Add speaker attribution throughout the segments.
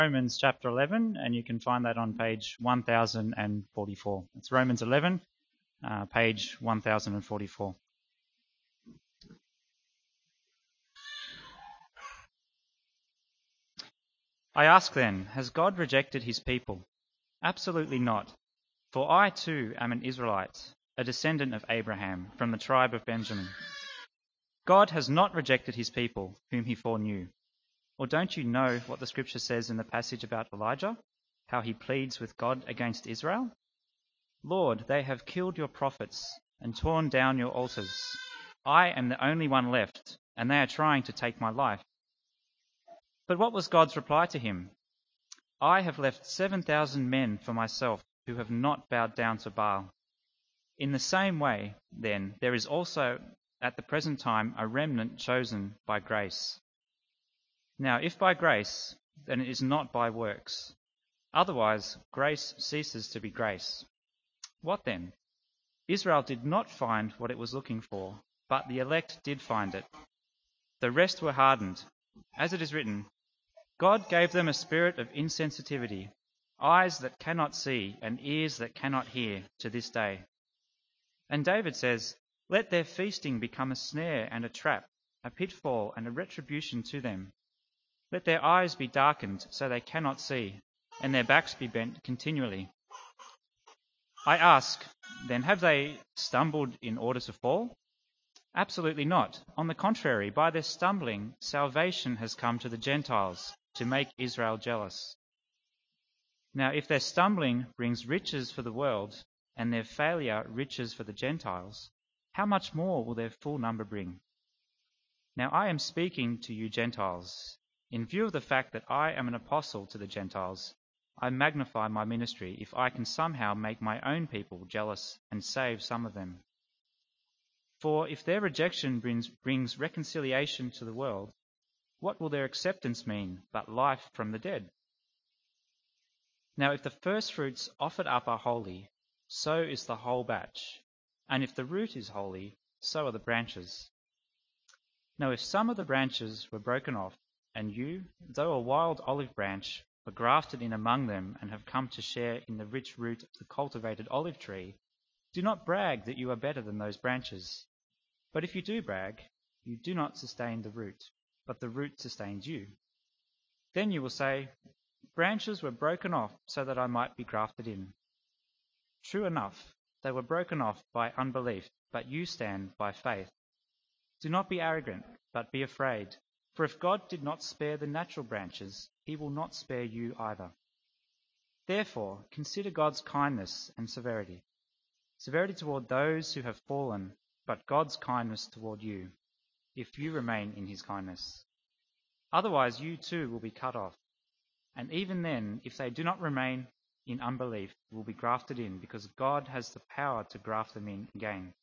Speaker 1: Romans chapter 11, and you can find that on page 1044. It's Romans 11, page 1044. I ask then, has God rejected his people? Absolutely not. For I too am an Israelite, a descendant of Abraham, from the tribe of Benjamin. God has not rejected his people, whom he foreknew. Or don't you know what the scripture says in the passage about Elijah, how he pleads with God against Israel? Lord, they have killed your prophets and torn down your altars. I am the only one left, and they are trying to take my life. But what was God's reply to him? I have left 7,000 men for myself who have not bowed down to Baal. In the same way, then, there is also at the present time a remnant chosen by grace. Now, if by grace, then it is not by works. Otherwise, grace ceases to be grace. What then? Israel did not find what it was looking for, but the elect did find it. The rest were hardened. As it is written, God gave them a spirit of insensitivity, eyes that cannot see and ears that cannot hear to this day. And David says, let their feasting become a snare and a trap, a pitfall and a retribution to them. Let their eyes be darkened so they cannot see, and their backs be bent continually. I ask, then, have they stumbled in order to fall? Absolutely not. On the contrary, by their stumbling, salvation has come to the Gentiles to make Israel jealous. Now, if their stumbling brings riches for the world, and their failure riches for the Gentiles, how much more will their full number bring? Now, I am speaking to you Gentiles. In view of the fact that I am an apostle to the Gentiles, I magnify my ministry if I can somehow make my own people jealous and save some of them. For if their rejection brings reconciliation to the world, what will their acceptance mean but life from the dead? Now if the firstfruits offered up are holy, so is the whole batch. And if the root is holy, so are the branches. Now if some of the branches were broken off, and you, though a wild olive branch, were grafted in among them and have come to share in the rich root of the cultivated olive tree, do not brag that you are better than those branches. But if you do brag, you do not sustain the root, but the root sustains you. Then you will say, branches were broken off so that I might be grafted in. True enough, they were broken off by unbelief, but you stand by faith. Do not be arrogant, but be afraid. For if God did not spare the natural branches, he will not spare you either. Therefore, consider God's kindness and severity. Severity toward those who have fallen, but God's kindness toward you, if you remain in his kindness. Otherwise you too will be cut off. And even then, if they do not remain in unbelief, will be grafted in, because God has the power to graft them in again.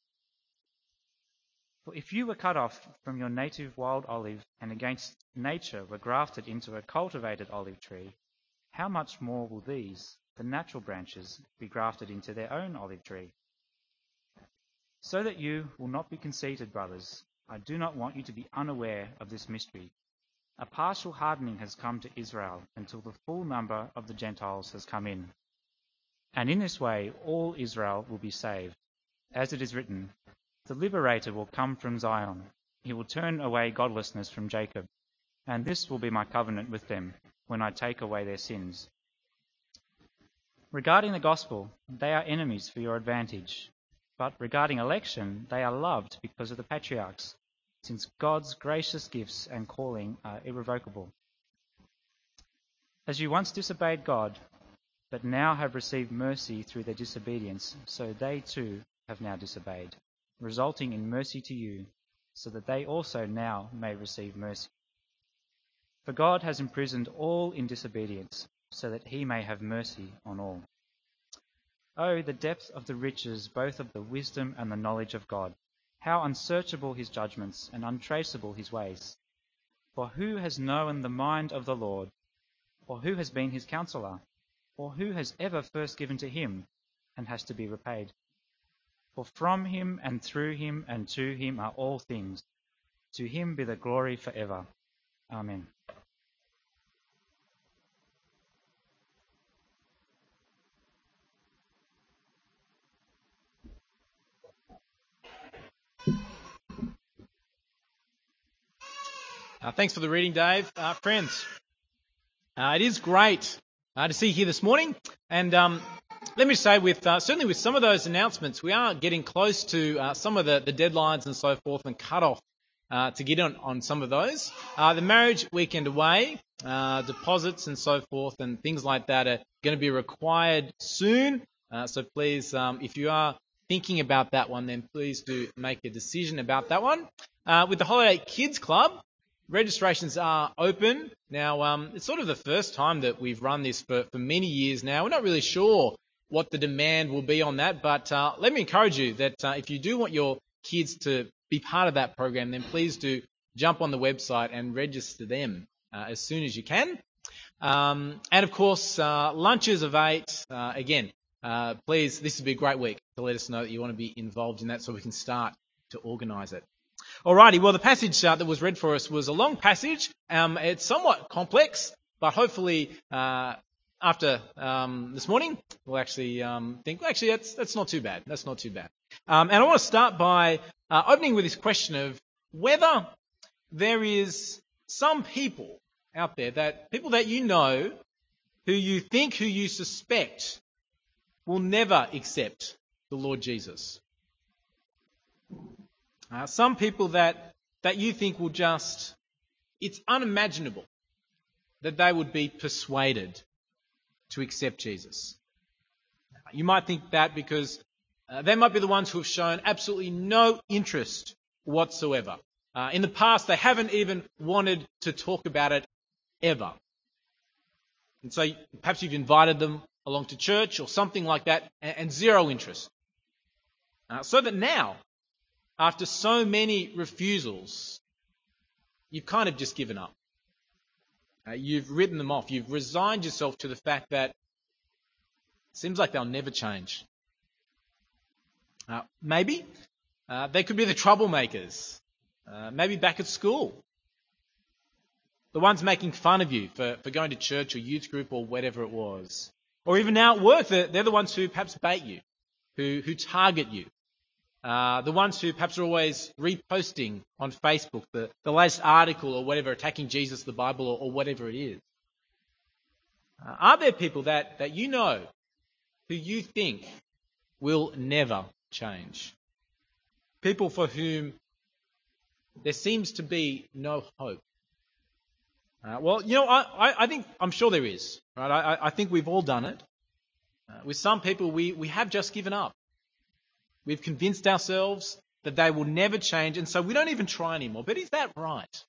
Speaker 1: For if you were cut off from your native wild olive, and against nature were grafted into a cultivated olive tree, how much more will these, the natural branches, be grafted into their own olive tree? So that you will not be conceited, brothers, I do not want you to be unaware of this mystery. A partial hardening has come to Israel until the full number of the Gentiles has come in. And in this way all Israel will be saved. As it is written, the liberator will come from Zion. He will turn away godlessness from Jacob. And this will be my covenant with them when I take away their sins. Regarding the gospel, they are enemies for your advantage. But regarding election, they are loved because of the patriarchs, since God's gracious gifts and calling are irrevocable. As you once disobeyed God, but now have received mercy through their disobedience, so they too have now disobeyed, resulting in mercy to you, so that they also now may receive mercy. For God has imprisoned all in disobedience, so that he may have mercy on all. Oh, the depth of the riches both of the wisdom and the knowledge of God! How unsearchable his judgments and untraceable his ways! For who has known the mind of the Lord? Or who has been his counselor? Or who has ever first given to him and has to be repaid? For from him and through him and to him are all things. To him be the glory forever. Amen.
Speaker 2: Thanks for the reading, Dave. Friends, it is great to see you here this morning. And let me say, certainly with some of those announcements, we are getting close to some of the deadlines and so forth and cut off to get on some of those. The marriage weekend away, deposits and so forth and things like that are going to be required soon. So please, if you are thinking about that one, then please do make a decision about that one. With the Holiday Kids Club, registrations are open. Now, it's sort of the first time that we've run this for many years now. We're not really sure what the demand will be on that, but let me encourage you that if you do want your kids to be part of that program, then please do jump on the website and register them as soon as you can. And of course, lunches of 8. Again, please, this would be a great week to let us know that you want to be involved in that so we can start to organise it. Alrighty, well, the passage that was read for us was a long passage. It's somewhat complex, but hopefully after this morning, we'll actually think, well, actually, that's not too bad. That's not too bad. And I want to start by opening with this question of whether there is some people out there, people that you know, who you suspect will never accept the Lord Jesus. Some people that you think will just, it's unimaginable that they would be persuaded to accept Jesus. You might think that because they might be the ones who have shown absolutely no interest whatsoever. In the past, they haven't even wanted to talk about it ever. And so perhaps you've invited them along to church or something like that and zero interest. So that now, after so many refusals, you've kind of just given up. You've written them off. You've resigned yourself to the fact that it seems like they'll never change. Maybe they could be the troublemakers. Maybe back at school. The ones making fun of you for going to church or youth group or whatever it was. Or even now at work, they're the ones who perhaps bait you, who target you. The ones who perhaps are always reposting on Facebook the latest article or whatever, attacking Jesus, the Bible, or whatever it is. Are there people that you know who you think will never change? People for whom there seems to be no hope. Well, you know, I'm sure there is. Right? I think we've all done it. With some people, we have just given up. We've convinced ourselves that they will never change, and so we don't even try anymore. But is that right?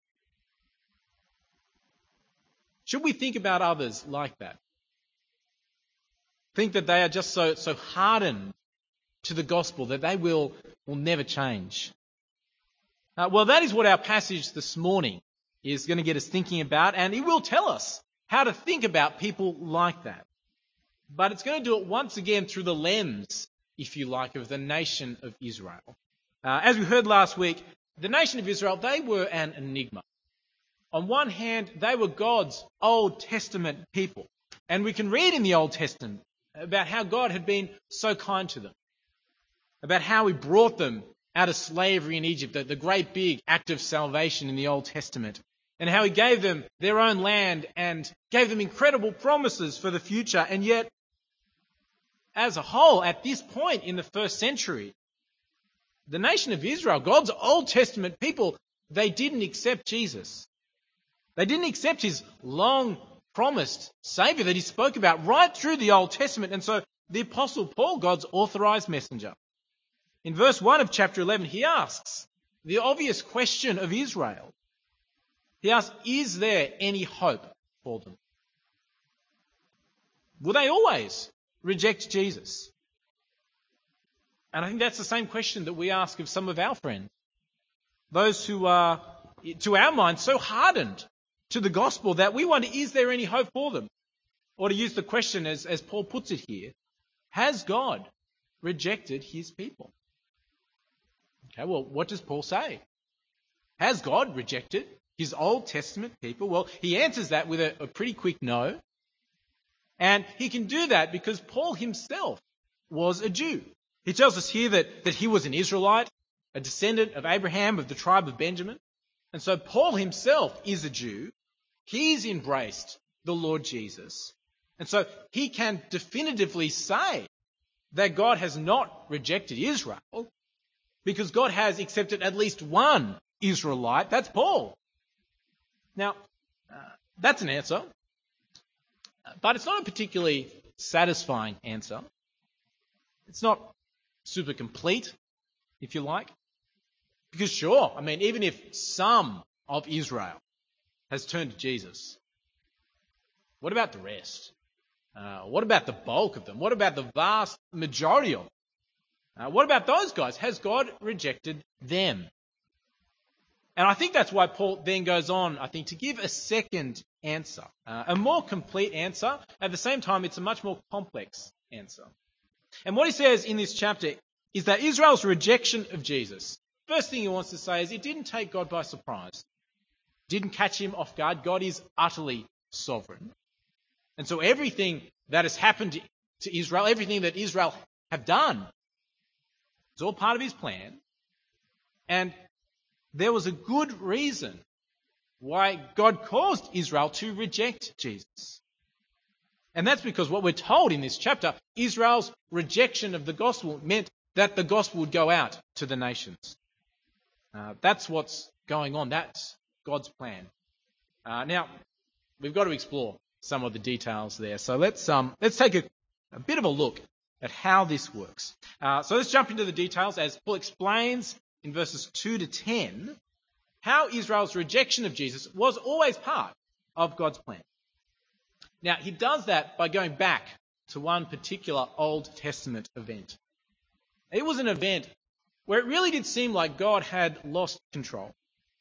Speaker 2: Should we think about others like that? Think that they are just so hardened to the gospel that they will never change? Well, that is what our passage this morning is going to get us thinking about, and it will tell us how to think about people like that. But it's going to do it once again through the lens, if you like, of the nation of Israel. As we heard last week, the nation of Israel, they were an enigma. On one hand, they were God's Old Testament people. And we can read in the Old Testament about how God had been so kind to them, about how He brought them out of slavery in Egypt, the great big act of salvation in the Old Testament, and how He gave them their own land and gave them incredible promises for the future. And yet, as a whole, at this point in the first century, the nation of Israel, God's Old Testament people, they didn't accept Jesus. They didn't accept His long-promised Saviour that He spoke about right through the Old Testament. And so the Apostle Paul, God's authorized messenger, in verse 1 of chapter 11, he asks the obvious question of Israel. He asks, is there any hope for them? Will they always reject Jesus? And I think that's the same question that we ask of some of our friends. Those who are, to our mind, so hardened to the gospel that we wonder, is there any hope for them? Or to use the question as Paul puts it here, has God rejected His people? Okay, well, what does Paul say? Has God rejected His Old Testament people? Well, he answers that with a pretty quick no. And he can do that because Paul himself was a Jew. He tells us here that he was an Israelite, a descendant of Abraham of the tribe of Benjamin. And so Paul himself is a Jew. He's embraced the Lord Jesus. And so he can definitively say that God has not rejected Israel because God has accepted at least one Israelite. That's Paul. Now, that's an answer, but it's not a particularly satisfying answer. It's not super complete, if you like. Because sure, even if some of Israel has turned to Jesus, what about the rest? What about the bulk of them? What about the vast majority of them? What about those guys? Has God rejected them? And I think that's why Paul then goes on, to give a second answer, a more complete answer. At the same time, it's a much more complex answer. And what he says in this chapter is that Israel's rejection of Jesus, first thing he wants to say is it didn't take God by surprise. Didn't catch him off guard. God is utterly sovereign. And so everything that has happened to Israel, everything that Israel have done, is all part of his plan. And there was a good reason why God caused Israel to reject Jesus. And that's because what we're told in this chapter, Israel's rejection of the gospel meant that the gospel would go out to the nations. That's what's going on. That's God's plan. Now, we've got to explore some of the details there. So let's take a bit of a look at how this works. So let's jump into the details as Paul explains in verses 2 to 10 how Israel's rejection of Jesus was always part of God's plan. Now, he does that by going back to one particular Old Testament event. It was an event where it really did seem like God had lost control.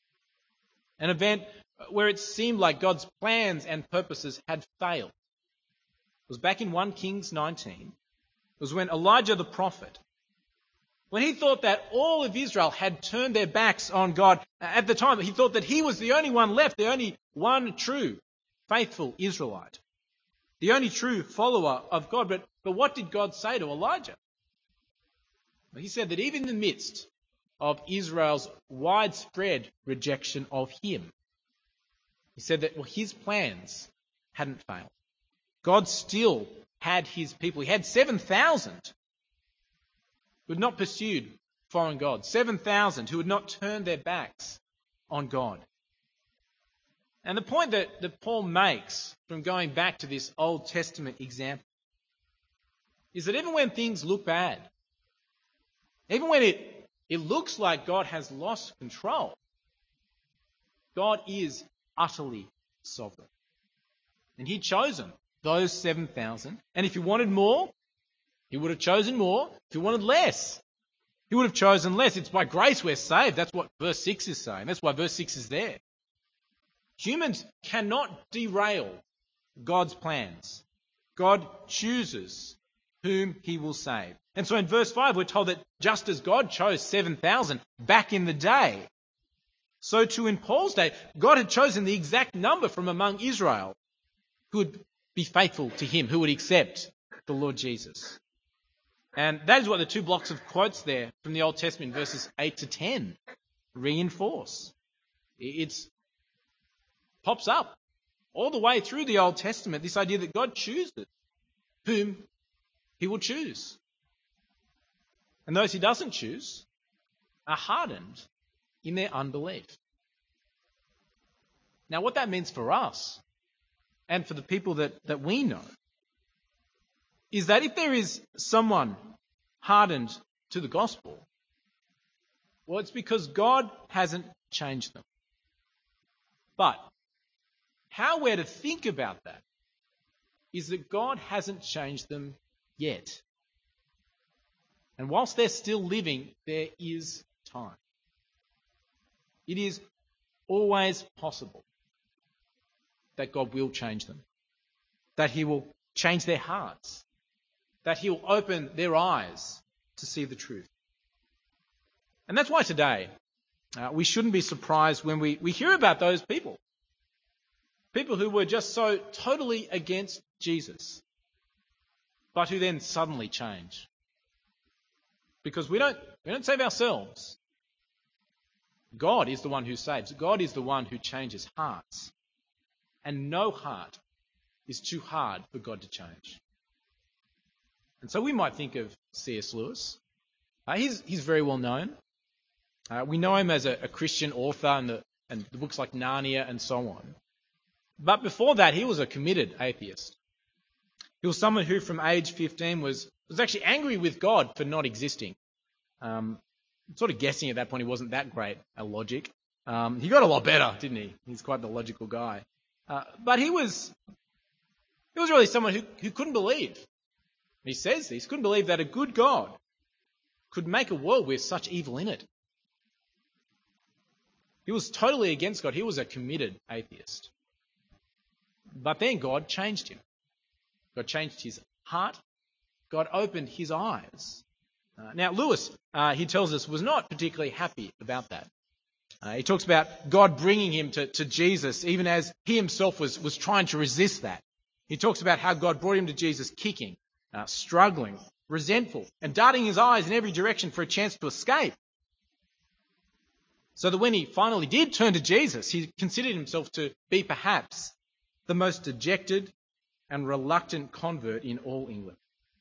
Speaker 2: An event where it seemed like God's plans and purposes had failed. It was back in 1 Kings 19. It was when Elijah the prophet, when he thought that all of Israel had turned their backs on God, at the time he thought that he was the only one left, the only one true, faithful Israelite, the only true follower of God. But what did God say to Elijah? He said that even in the midst of Israel's widespread rejection of him, he said that his plans hadn't failed. God still had his people. He had 7,000 who had not pursued foreign gods, 7,000 who had not turned their backs on God. And the point that Paul makes from going back to this Old Testament example is that even when things look bad, even when it looks like God has lost control, God is utterly sovereign. And he'd chosen those 7,000. And if he wanted more, he would have chosen more. If he wanted less, he would have chosen less. It's by grace we're saved. That's what verse 6 is saying. That's why verse 6 is there. Humans cannot derail God's plans. God chooses whom he will save. And so in verse 5 we're told that just as God chose 7,000 back in the day, so too in Paul's day, God had chosen the exact number from among Israel who would be faithful to him, who would accept the Lord Jesus. And that is what the two blocks of quotes there from the Old Testament, verses 8 to 10, reinforce. It pops up all the way through the Old Testament, this idea that God chooses whom he will choose. And those he doesn't choose are hardened in their unbelief. Now, what that means for us and for the people that we know is that if there is someone hardened to the gospel, well, it's because God hasn't changed them. But how we're to think about that is that God hasn't changed them yet. And whilst they're still living, there is time. It is always possible that God will change them, that he will change their hearts, that he will open their eyes to see the truth. And that's why today we shouldn't be surprised when we hear about those people who were just so totally against Jesus, but who then suddenly change. Because we don't save ourselves. God is the one who saves. God is the one who changes hearts. And no heart is too hard for God to change. And so we might think of C.S. Lewis. He's very well known. We know him as a Christian author and the books like Narnia and so on. But before that, he was a committed atheist. He was someone who, from age 15, was actually angry with God for not existing. Sort of guessing at that point he wasn't that great at logic. He got a lot better, didn't he? He's quite the logical guy. But he was really someone who couldn't believe. He says this, couldn't believe that a good God could make a world with such evil in it. He was totally against God. He was a committed atheist. But then God changed him. God changed his heart. God opened his eyes. Now, Lewis, he tells us, was not particularly happy about that. He talks about God bringing him to Jesus, even as he himself was trying to resist that. He talks about how God brought him to Jesus kicking, struggling, resentful, and darting his eyes in every direction for a chance to escape. So that when he finally did turn to Jesus, he considered himself to be perhaps the most dejected and reluctant convert in all England.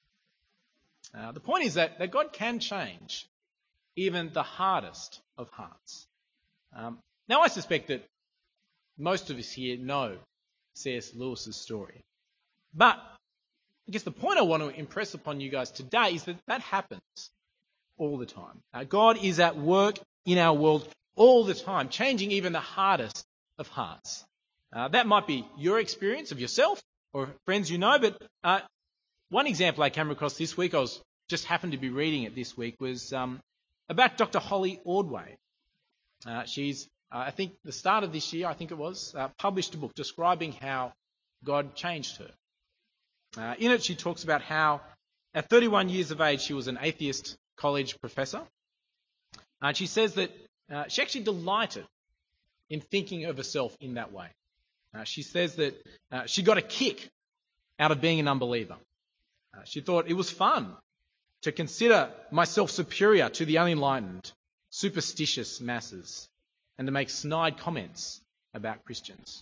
Speaker 2: The point is that God can change even the hardest of hearts. Now, I suspect that most of us here know C.S. Lewis's story. But I guess the point I want to impress upon you guys today is that happens all the time. God is at work in our world all the time, changing even the hardest of hearts. That might be your experience of yourself or friends you know, but one example I came across this week, just happened to be reading it this week, was about Dr. Holly Ordway. She's, I think the start of this year, published a book describing how God changed her. In it, she talks about how at 31 years of age, she was an atheist college professor. And she says that she actually delighted in thinking of herself in that way. She says that she got a kick out of being an unbeliever. She thought it was fun to consider myself superior to the unenlightened, superstitious masses and to make snide comments about Christians.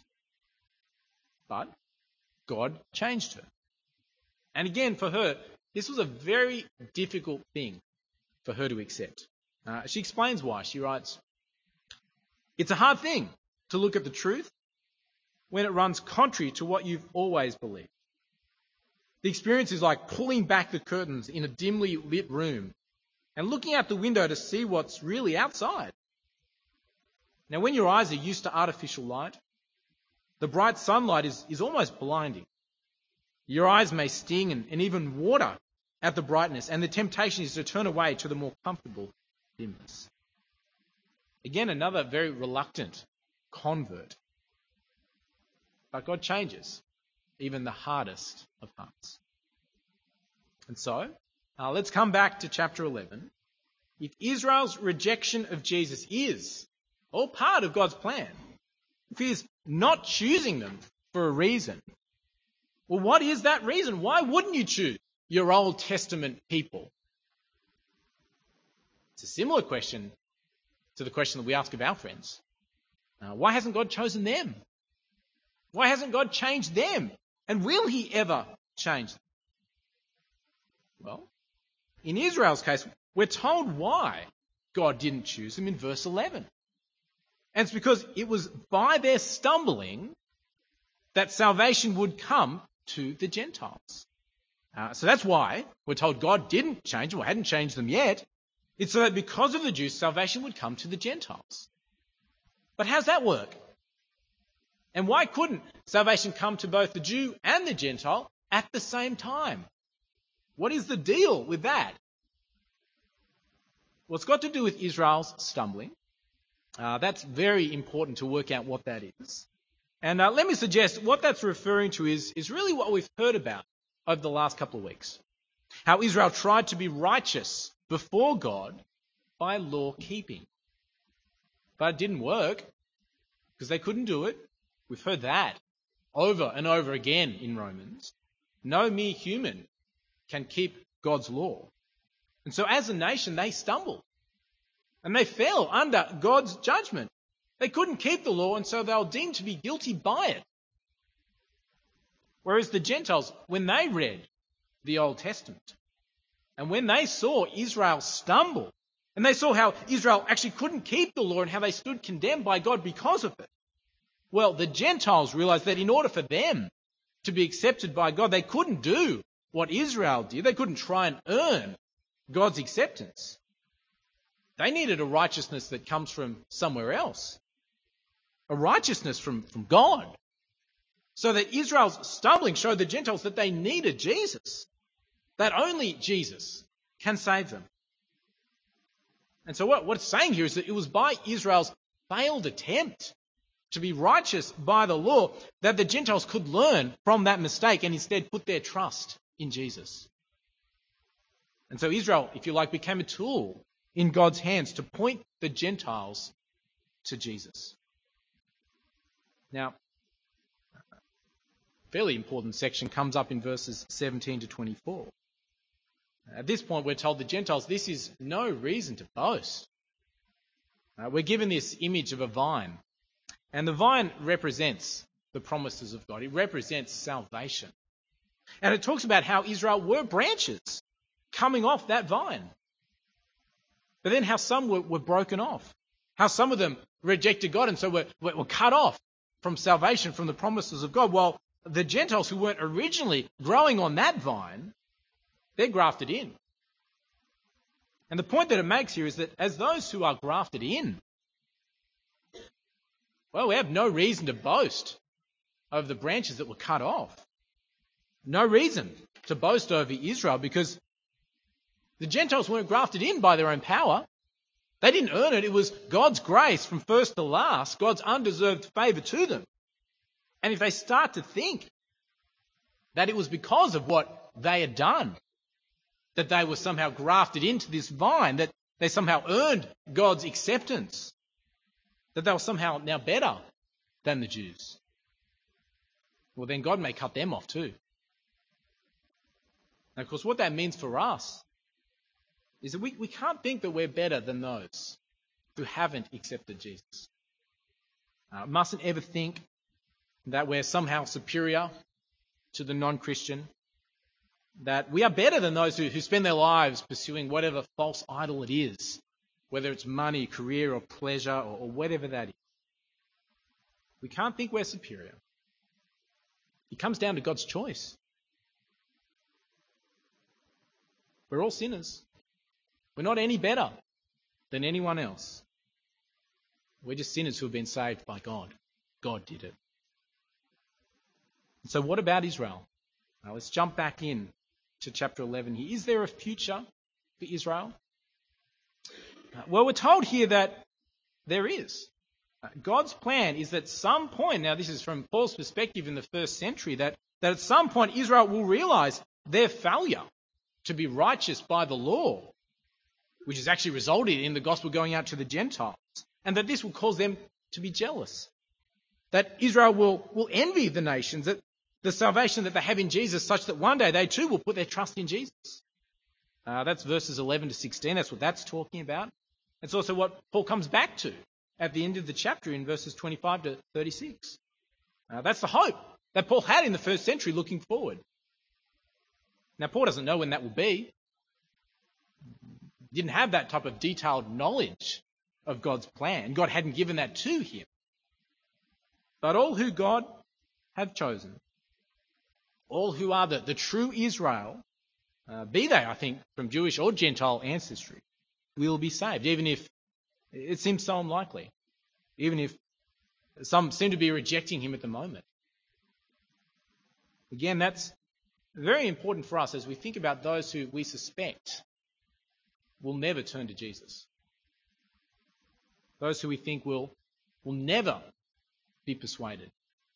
Speaker 2: But God changed her. And again, for her, this was a very difficult thing for her to accept. She explains why. She writes, "It's a hard thing to look at the truth when it runs contrary to what you've always believed. The experience is like pulling back the curtains in a dimly lit room and looking out the window to see what's really outside. Now, when your eyes are used to artificial light, the bright sunlight is almost blinding. Your eyes may sting and even water at the brightness, and the temptation is to turn away to the more comfortable dimness." Again, another very reluctant convert. But God changes even the hardest of hearts. And so, let's come back to chapter 11. If Israel's rejection of Jesus is all part of God's plan, if he is not choosing them for a reason, well, what is that reason? Why wouldn't you choose your Old Testament people? It's a similar question to the question that we ask of our friends. Why hasn't God chosen them? Why hasn't God changed them? And will he ever change them? Well, in Israel's case, we're told why God didn't choose them in verse 11. And it's because it was by their stumbling that salvation would come to the Gentiles. So that's why we're told God didn't change them, or hadn't changed them yet. It's so that because of the Jews, salvation would come to the Gentiles. But how's that work? And why couldn't salvation come to both the Jew and the Gentile at the same time? What is the deal with that? Well, it's got to do with Israel's stumbling. That's very important to work out what that is. And let me suggest what that's referring to is really what we've heard about over the last couple of weeks. How Israel tried to be righteous before God by law keeping. But it didn't work because they couldn't do it. We've heard that over and over again in Romans. No mere human can keep God's law. And so as a nation, they stumbled. And they fell under God's judgment. They couldn't keep the law, and so they were deemed to be guilty by it. Whereas the Gentiles, when they read the Old Testament, and when they saw Israel stumble, and they saw how Israel actually couldn't keep the law and how they stood condemned by God because of it, well, the Gentiles realized that in order for them to be accepted by God, they couldn't do what Israel did. They couldn't try and earn God's acceptance. They needed a righteousness that comes from somewhere else, a righteousness from God. So that Israel's stumbling showed the Gentiles that they needed Jesus, that only Jesus can save them. And so what it's saying here is that it was by Israel's failed attempt to be righteous by the law that the Gentiles could learn from that mistake and instead put their trust in Jesus. And so Israel, if you like, became a tool in God's hands to point the Gentiles to Jesus. Now, fairly important section comes up in verses 17 to 24. At this point, we're told the Gentiles, this is no reason to boast. We're given this image of a vine, and the vine represents the promises of God. It represents salvation. And it talks about how Israel were branches coming off that vine, but then how some were broken off, how some of them rejected God and so were cut off from salvation, from the promises of God, while the Gentiles who weren't originally growing on that vine, they're grafted in. And the point that it makes here is that as those who are grafted in, well, we have no reason to boast over the branches that were cut off. No reason to boast over Israel because the Gentiles weren't grafted in by their own power. They didn't earn it. It was God's grace from first to last, God's undeserved favour to them. And if they start to think that it was because of what they had done, that they were somehow grafted into this vine, that they somehow earned God's acceptance, that they were somehow now better than the Jews, well, then God may cut them off too. And of course, what that means for us is that we can't think that we're better than those who haven't accepted Jesus. Mustn't ever think that we're somehow superior to the non-Christian, that we are better than those who spend their lives pursuing whatever false idol it is, whether it's money, career, or pleasure, or whatever that is. We can't think we're superior. It comes down to God's choice. We're all sinners. We're not any better than anyone else. We're just sinners who have been saved by God. God did it. So what about Israel? Now let's jump back in to chapter 11 here. Is there a future for Israel? Well, we're told here that there is. God's plan is that at some point, now this is from Paul's perspective in the first century, that at some point Israel will realise their failure to be righteous by the law, which has actually resulted in the gospel going out to the Gentiles, and that this will cause them to be jealous. That Israel will envy the nations, that the salvation that they have in Jesus, such that one day they too will put their trust in Jesus. That's verses 11 to 16. That's what that's talking about. It's also what Paul comes back to at the end of the chapter in verses 25 to 36. That's the hope that Paul had in the first century looking forward. Now, Paul doesn't know when that will be. He didn't have that type of detailed knowledge of God's plan. God hadn't given that to him. But all who God have chosen, all who are the true Israel, be they, I think, from Jewish or Gentile ancestry, will be saved, even if it seems so unlikely, even if some seem to be rejecting him at the moment. Again, that's very important for us as we think about those who we suspect will never turn to Jesus. Those who we think will never be persuaded.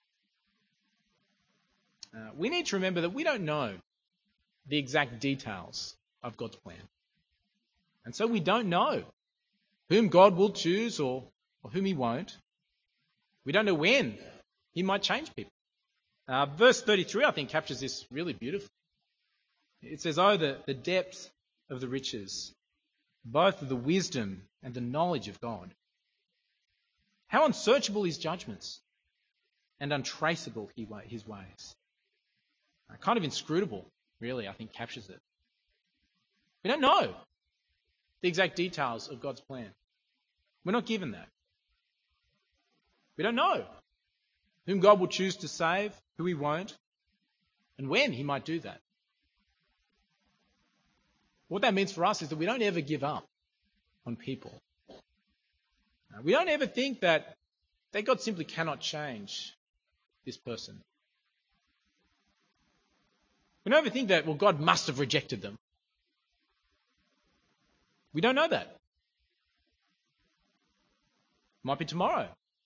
Speaker 2: We need to remember that we don't know the exact details of God's plan. And so we don't know whom God will choose or whom he won't. We don't know when he might change people. Verse 33, I think, captures this really beautifully. It says, "Oh, the depth of the riches both of the wisdom and the knowledge of God. How unsearchable his judgments and untraceable his ways. Kind of inscrutable, really, I think captures it. We don't know the exact details of God's plan. We're not given that. We don't know whom God will choose to save, who he won't, and when he might do that. What that means for us is that we don't ever give up on people. We don't ever think that God simply cannot change this person. We don't ever think that, God must have rejected them. We don't know that. Might be tomorrow.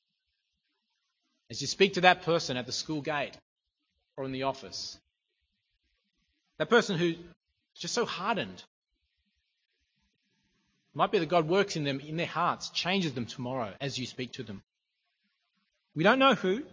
Speaker 2: As you speak to that person at the school gate or in the office, that person who's just so hardened, might be that God works in them, in their hearts, changes them tomorrow as you speak to them. We don't know who.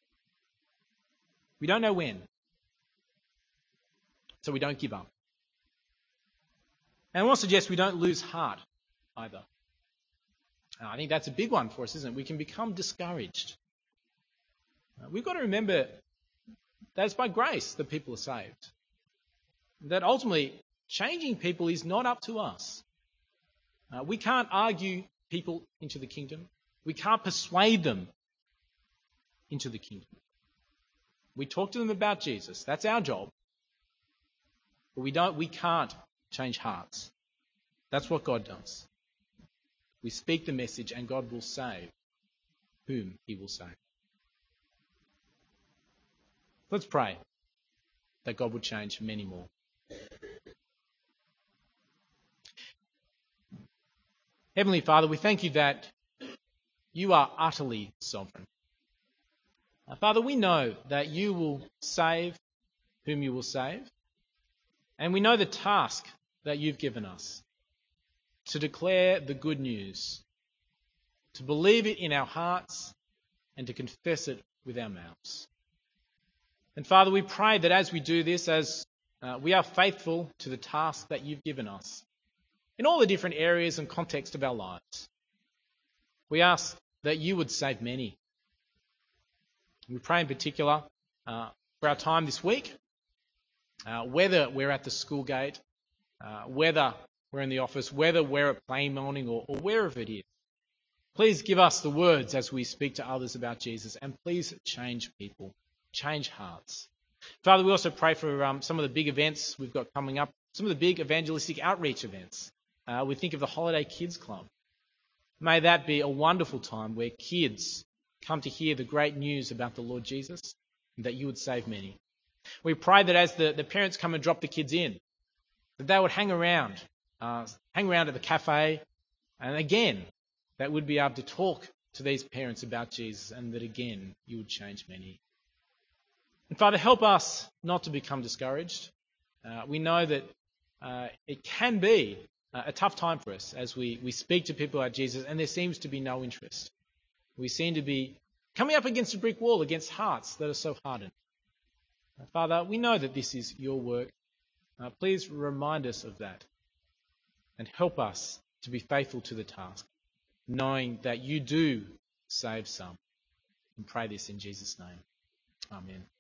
Speaker 2: We don't know when. So we don't give up. And I want to suggest we don't lose heart either. I think that's a big one for us, isn't it? We can become discouraged. We've got to remember that it's by grace that people are saved. That ultimately, changing people is not up to us. We can't argue people into the kingdom. We can't persuade them into the kingdom. We talk to them about Jesus. That's our job. But we can't change hearts. That's what God does. We speak the message and God will save whom he will save. Let's pray that God would change many more. Heavenly Father, we thank you that you are utterly sovereign. Father, we know that you will save whom you will save. And we know the task that you've given us to declare the good news, to believe it in our hearts and to confess it with our mouths. And Father, we pray that as we do this, as we are faithful to the task that you've given us in all the different areas and contexts of our lives, we ask that you would save many. We pray in particular for our time this week, whether we're at the school gate, whether we're in the office, whether we're at play morning or wherever it is. Please give us the words as we speak to others about Jesus, and please change people, change hearts. Father, we also pray for some of the big events we've got coming up, some of the big evangelistic outreach events. We think of the Holiday Kids Club. May that be a wonderful time where kids come to hear the great news about the Lord Jesus and that you would save many. We pray that as the parents come and drop the kids in, that they would hang around at the cafe, and again, that would be able to talk to these parents about Jesus, and that again, you would change many. And Father, help us not to become discouraged. We know that it can be a tough time for us as we speak to people about Jesus and there seems to be no interest. We seem to be coming up against a brick wall, against hearts that are so hardened. Father, we know that this is your work. Please remind us of that and help us to be faithful to the task, knowing that you do save some. And pray this in Jesus' name. Amen.